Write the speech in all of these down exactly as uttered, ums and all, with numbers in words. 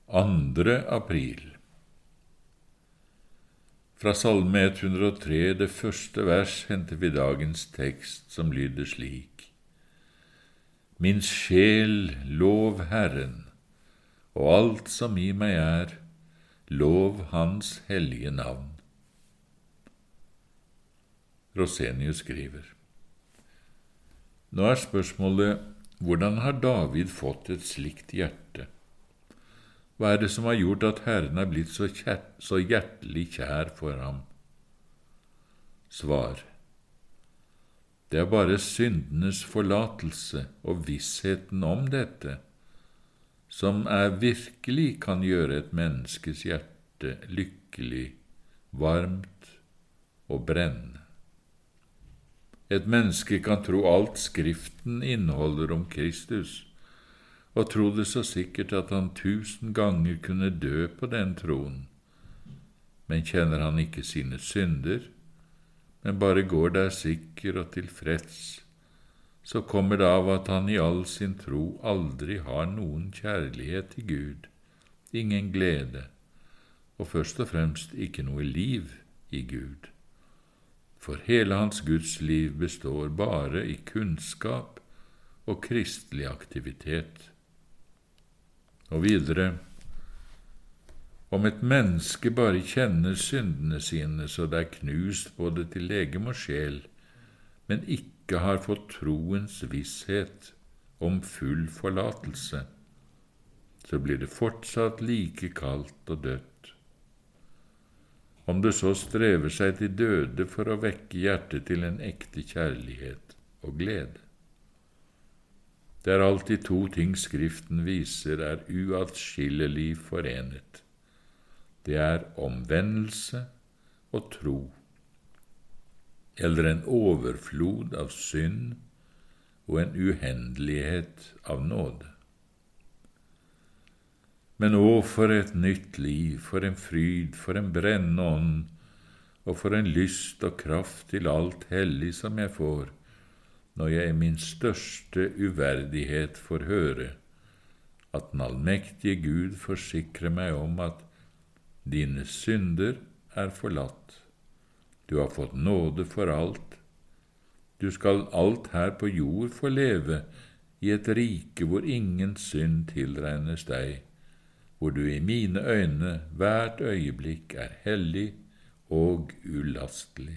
andre april. Fra Salme ett hundre og tre, det første vers, henter vi dagens tekst, som lyder slik: Min sjel, lov Herren, og alt som i meg er, lov Hans hellige navn. Rosenius skriver. Nå er spørsmålet, hvordan har David fått et slikt hjerte? Hva er det som har gjort at Herren er blitt så, kjær, så hjertelig kjær for ham? Svar: Det er bare syndenes forlatelse og vissheten om dette som er virkelig kan gjøre et menneskes hjerte lykkelig, varmt og brennende. Et menneske kan tro alt Skriften inneholder om Kristus, og tro det så sikkert at han tusen ganger kunne dø på den troen, men kjenner han ikke sine synder, men bare går der sikker og tilfreds, så kommer det av at han i all sin tro aldri har noen kjærlighet til Gud, ingen glede, og først og fremst ikke noe liv i Gud. For hele hans Guds liv består bare i kunnskap og kristelig aktivitet. Og videre, om et menneske bare kjenner syndene sine så det er knust både til legeme og sjel, men ikke har fått troens visshet om full forlatelse, så blir det fortsatt like kaldt og dødt. Om det så strever seg til døde for å vekke hjertet til en ekte kjærlighet og glede. Det er alltid to ting Skriften viser er uatskillelig forenet. Det er omvendelse og tro, eller en overflod av synd og en uhendelighet av nåde. Men å, for et nytt liv, for en fryd, for en brennende ånd, og for en lyst og kraft til alt hellig som jeg får, når jeg i min største uverdighet får høre at den allmektige Gud forsikrer meg om at dine synder er forlatt. Du har fått nåde for alt. Du skal alt her på jord få leve i et rike hvor ingen synd tilregnes deg, hvor du i mine øyne hvert øyeblikk er hellig og ulastelig.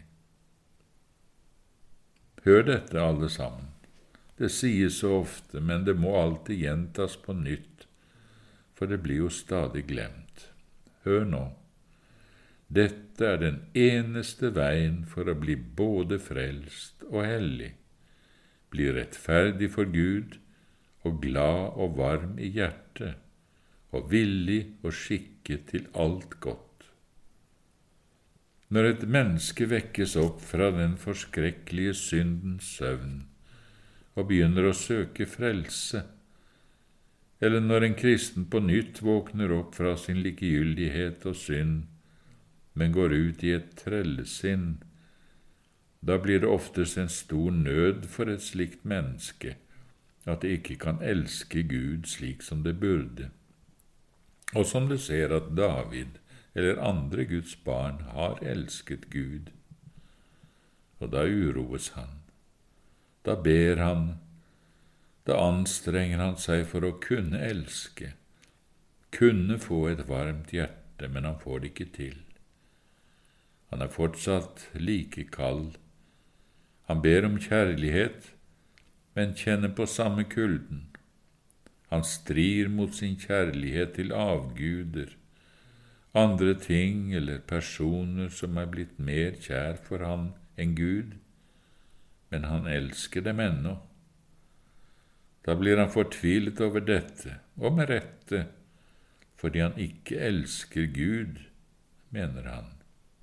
Hør dette, alle sammen. Det sies så ofte, men det må alltid gjentas på nytt, for det blir jo stadig glemt. Hør nå. Dette er den eneste veien for å bli både frelst og hellig, bli rettferdig for Gud og glad og varm i hjertet, og villig og skikket til alt godt. Når et menneske vekkes opp fra den forskrekkelige syndens søvn og begynner å søke frelse, eller når en kristen på nytt våkner opp fra sin likegyldighet og synd, men går ut i et trellesinn, da blir det oftest en stor nød for et slikt menneske at det ikke kan elske Gud slik som det burde. Og som du ser at David eller andre Guds barn har elsket Gud. Og da uroes han. Da ber han. Da anstrenger han seg for å kunne elske. Kunne få et varmt hjerte, men han får det ikke til. Han er fortsatt like kald. Han ber om kjærlighet, men kjenner på samme kulden. Han strir mot sin kjærlighet til avguder, andre ting eller personer som er blitt mer kjær for han enn Gud, men han elsker dem ennå. Da blir han fortvilet over dette, og med rette, fordi han ikke elsker Gud, mener han.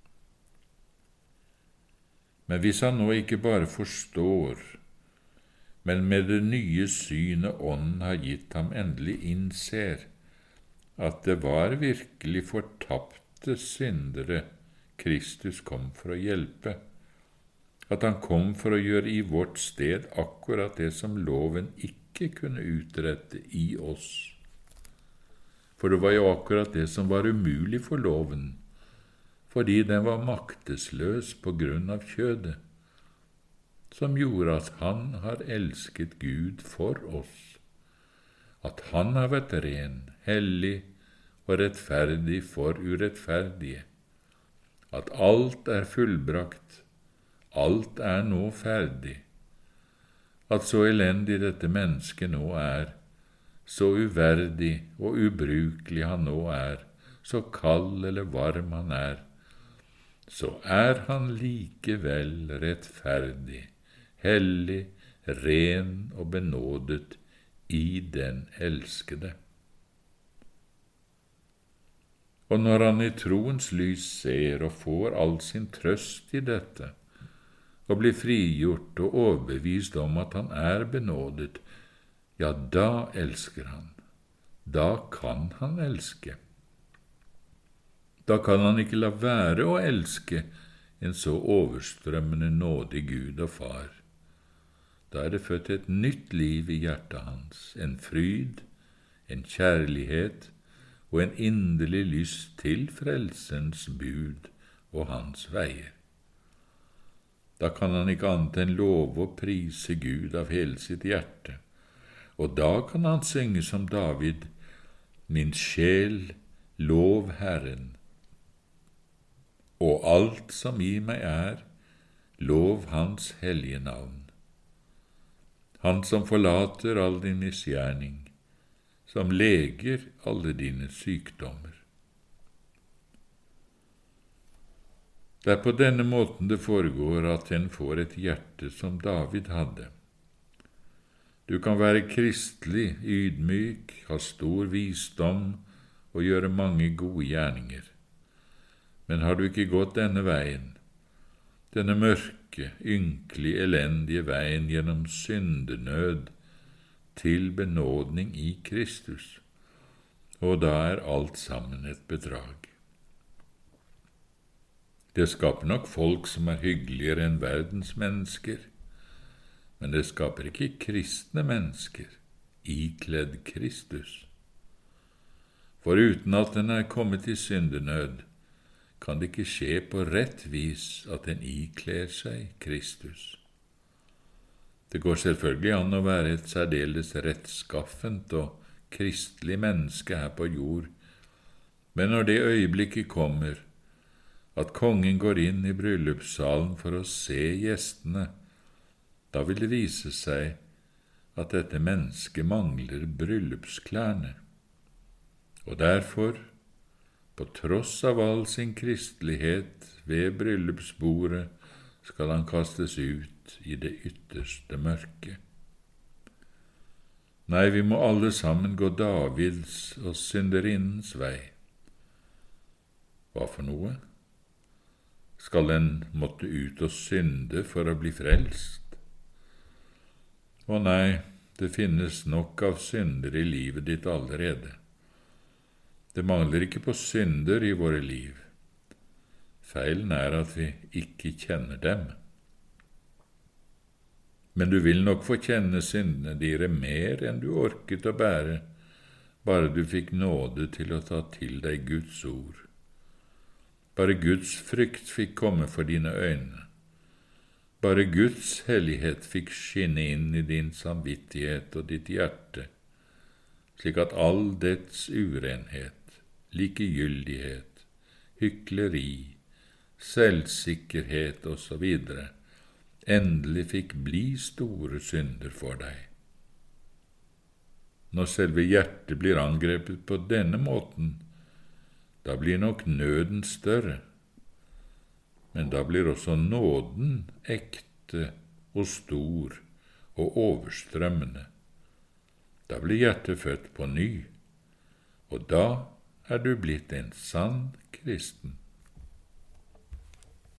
Men hvis han nå ikke bare forstår, men med det nye synet ånden har gitt ham endelig innser, at det var virkelig fortapte syndere Kristus kom for å hjelpe, at han kom for å gjøre i vårt sted akkurat det som loven ikke kunne utrette i oss. For det var jo akkurat det som var umulig for loven, fordi den var maktesløs på grunn av kjødet, som gjorde at han har elsket Gud for oss, at han har vært ren, hellig og rettferdig for urettferdige, at alt er fullbrakt, alt er nå ferdig, at så elendig dette mennesket nå er, så uverdig og ubrukelig han nå er, så kald eller varm han er, så er han likevel rettferdig, hellig, ren og benådet i den elskede. Og når han i troens lys ser og får all sin trøst i dette, og blir frigjort og overbevist om at han er benådet, ja, da elsker han. Da kan han elske. Da kan han ikke la være å elske en så overstrømmende nådig Gud og Far. Da er det født et nytt liv i hjertet hans, en fryd, en kjærlighet og en inderlig lyst til frelsens bud og hans veier. Da kan han ikke annet enn love og prise Gud av hele sitt hjerte, og da kan han synge som David, «Min sjel, lov Herren, og alt som i meg er, lov hans hellige navn. Han som forlater all din misgjerning, som leger alle dine sykdommer.» Det er på denne måten det foregår at en får et hjerte som David hadde. Du kan være kristelig, ydmyk, ha stor visdom og gjøre mange gode gjerninger. Men har du ikke gått denne veien, denne mørke, ynkelig, elendige veien gjennom syndenød til benådning i Kristus, og da er alt sammen et bedrag. Det skaper nok folk som er hyggeligere enn verdens mennesker, men det skaper ikke kristne mennesker, ikledd Kristus. For uten at den er kommet i syndenød, kan det ikke skje på rett vis at den ikler seg Kristus. Det går selvfølgelig an å være et særdeles rettskaffent og kristelig menneske her på jord, men når det øyeblikket kommer, at kongen går inn i bryllupssalen for å se gjestene, da vil det vise seg at dette mennesket mangler bryllupsklærne. Og derfor, på tross av all sin kristelighet ved bryllupsbordet, skal han kastes ut i det ytterste mørke. Nei, vi må alle sammen gå Davids og synderinnens vei. Hva for noe? Skal en måtte ut og synde for å bli frelst? Å nei, det finnes nok av synder i livet ditt allerede. Det mangler ikke på synder i våre liv. Feilen er at vi ikke kjenner dem. Men du vil nok få kjenne syndene dine mer enn du orket å bære, bare du fikk nåde til å ta til deg Guds ord. Bare Guds frykt fikk komme for dine øyne. Bare Guds hellighet fikk skinne inn i din samvittighet og ditt hjerte, slik at all dets urenhet, likegyldighet, hykleri, selvsikkerhet og så videre endelig fikk bli store synder for deg. Når selve hjertet blir angrepet på denne måten, da blir nok nøden større, men da blir også nåden ekte og stor og overstrømmende. Da blir hjertet født på ny, og da er du blitt en sann kristen.